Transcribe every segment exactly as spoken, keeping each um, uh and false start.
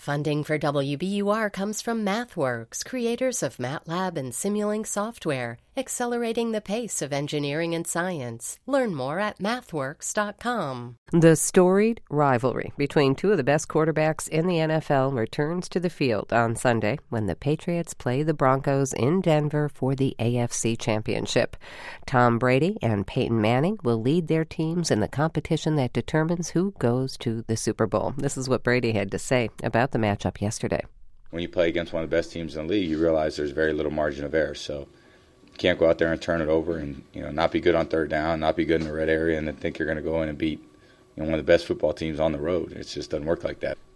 Funding for W B U R comes from MathWorks, creators of MATLAB and Simulink software, accelerating the pace of engineering and science. Learn more at mathworks dot com. The storied rivalry between two of the best quarterbacks in the N F L returns to the field on Sunday when the Patriots play the Broncos in Denver for the A F C Championship. Tom Brady and Peyton Manning will lead their teams in the competition that determines who goes to the Super Bowl. This is what Brady had to say about the matchup yesterday. When you play against one of the best teams in the league, you realize there's very little margin of error. So you can't go out there and turn it over and, you know, not be good on third down, not be good in the red area, and then think you're going to go in and beat, you know, one of the best football teams on the road. It just doesn't work like that.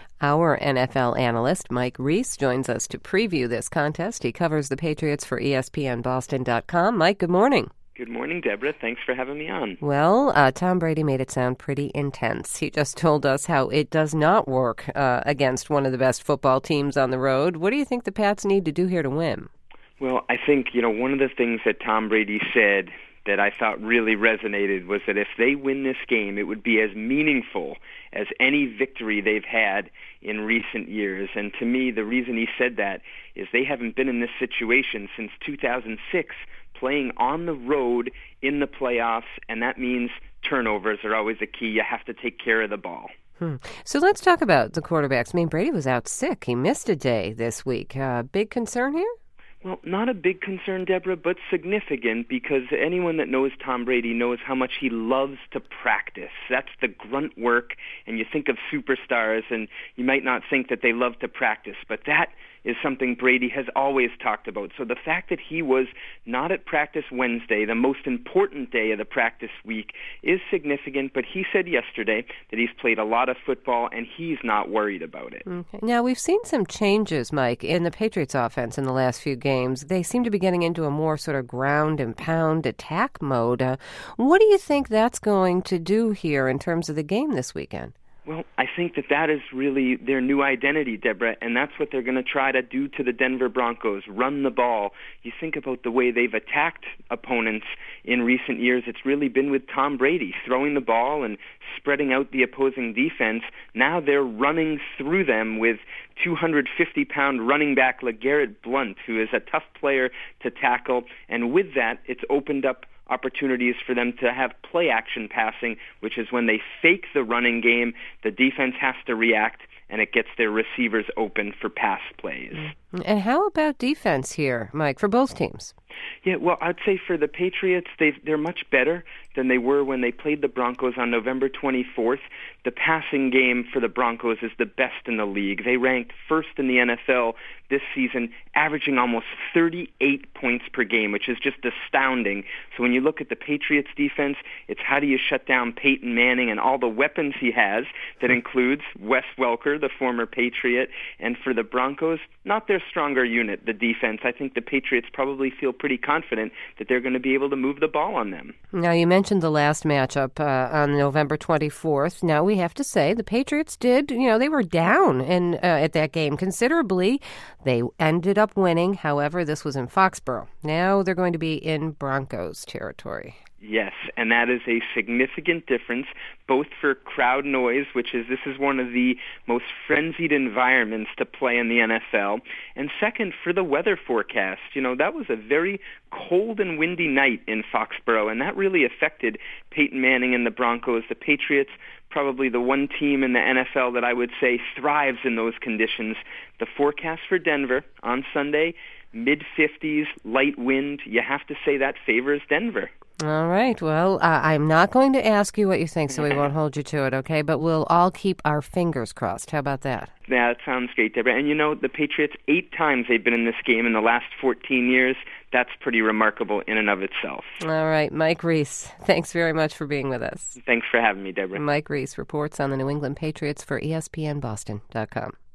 Our N F L analyst, Mike Reese, joins us to preview this contest. He covers the Patriots for E S P N Boston dot com. Mike, good morning. Good morning, Deborah. Thanks for having me on. Well, uh, Tom Brady made it sound pretty intense. He just told us how it does not work uh, against one of the best football teams on the road. What do you think the Pats need to do here to win? Well, I think, you know, one of the things that Tom Brady said that I thought really resonated was that if they win this game, it would be as meaningful as any victory they've had in recent years. And to me, the reason he said that is they haven't been in this situation since two thousand six, playing on the road in the playoffs, and that means turnovers are always a key. You have to take care of the ball. Hmm. So let's talk about the quarterbacks. I mean, Brady was out sick. He missed a day this week. Uh, big concern here? Well, not a big concern, Deborah, but significant because anyone that knows Tom Brady knows how much he loves to practice. That's the grunt work, and you think of superstars, and you might not think that they love to practice, but that is something Brady has always talked about. So the fact that he was not at practice Wednesday, the most important day of the practice week, is significant, but he said yesterday that he's played a lot of football and he's not worried about it. Okay. Now, we've seen some changes, Mike, in the Patriots offense in the last few games. They seem to be getting into a more sort of ground and pound attack mode. Uh, what do you think that's going to do here in terms of the game this weekend? Well, I think that that is really their new identity, Deborah, and that's what they're going to try to do to the Denver Broncos, run the ball. You think about the way they've attacked opponents in recent years. It's really been with Tom Brady, throwing the ball and spreading out the opposing defense. Now they're running through them with two hundred fifty pound running back LeGarrette Blount, who is a tough player to tackle, and with that, it's opened up opportunities for them to have play-action passing, which is when they fake the running game, the defense has to react, and it gets their receivers open for pass plays. And how about defense here, Mike, for both teams? Yeah, well, I'd say for the Patriots, they've, they're much better than they were when they played the Broncos on November twenty-fourth. The passing game for the Broncos is the best in the league. They ranked first in the N F L this season, averaging almost thirty-eight points per game, which is just astounding. So when you look at the Patriots defense, it's how do you shut down Peyton Manning and all the weapons he has. That includes Wes Welker, the former Patriot. And for the Broncos, not their stronger unit, the defense. I think the Patriots probably feel pretty confident that they're going to be able to move the ball on them. Now, you mentioned the last matchup uh, on November twenty-fourth. Now, we have to say the Patriots did, you know, they were down in, uh, at that game considerably. They ended up winning. However, this was in Foxborough. Now they're going to be in Broncos territory. Yes, and that is a significant difference, both for crowd noise, which is this is one of the most frenzied environments to play in the N F L, and second, for the weather forecast. You know, that was a very cold and windy night in Foxborough, and that really affected Peyton Manning and the Broncos. The Patriots, probably the one team in the N F L that I would say thrives in those conditions. The forecast for Denver on Sunday, mid fifties, light wind. You have to say that favors Denver. All right. Well, uh, I'm not going to ask you what you think, so we won't hold you to it, okay? But we'll all keep our fingers crossed. How about that? Yeah, that sounds great, Deborah. And you know, the Patriots, eight times they've been in this game in the last fourteen years. That's pretty remarkable in and of itself. All right. Mike Reese, thanks very much for being with us. Thanks for having me, Deborah. Mike Reese reports on the New England Patriots for E S P N Boston dot com.